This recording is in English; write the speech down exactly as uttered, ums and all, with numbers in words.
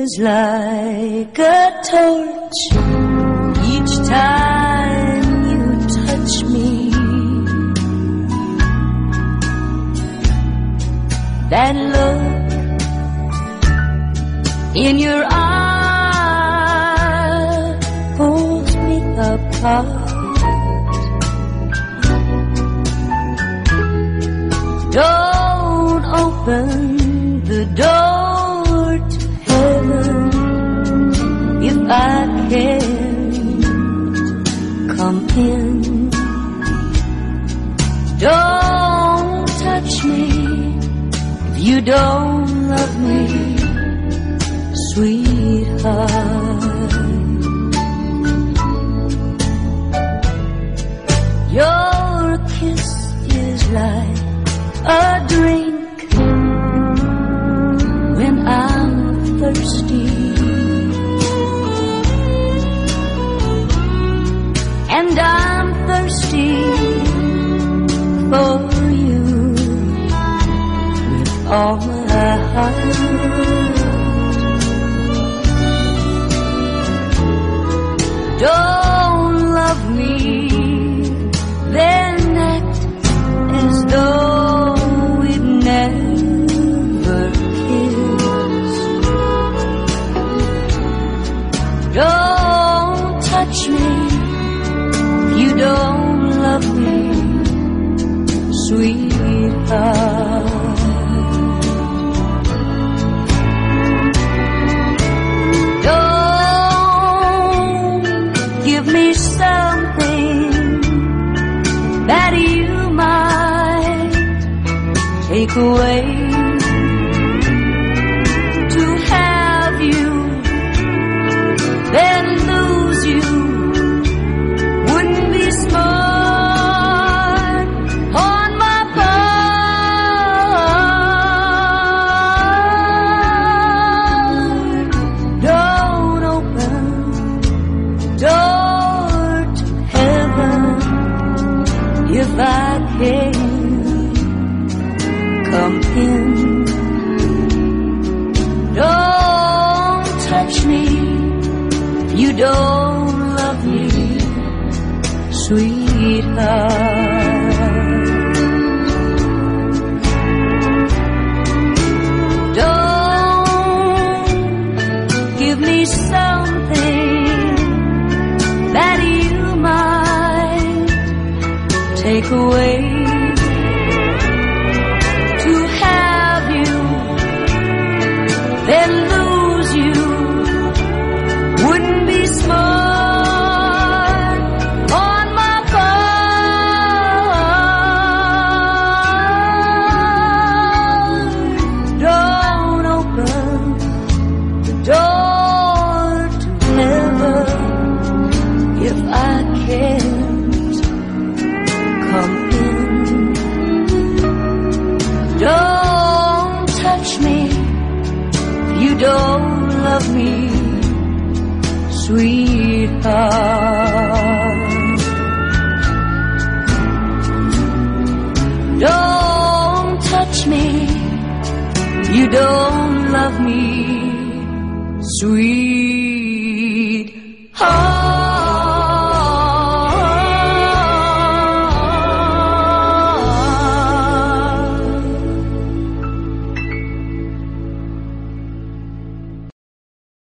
is like a torch each time you touch me. That look in your eye pulls me apart. Don't open the door to heaven if I can't come in. Don't touch me if you don't love me, sweetheart. Your kiss is like a drink when I'm thirsty, and I'm thirsty for you with all my heart. Don't love me, then act as though we'd never kissed. Don't touch me if you don't love me, sweetheart. That you might take away to have you, then lose you wouldn't be smart on my part. Don't open the door to heaven if I can't come in. Don't touch me if you don't love me, sweetheart. Don't give me something that you might take away to have you, then lose you wouldn't be smart on my part. Don't open the door to heaven if I can't come in. Don't touch me if you don't love me, sweetheart. Don't touch me if you don't love me, sweetheart.